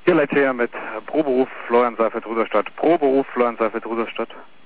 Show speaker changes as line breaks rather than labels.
Hier Leither mit Pro Beruf Florian Seifert Ruderstadt. Pro Beruf Florian Seifert Ruderstadt.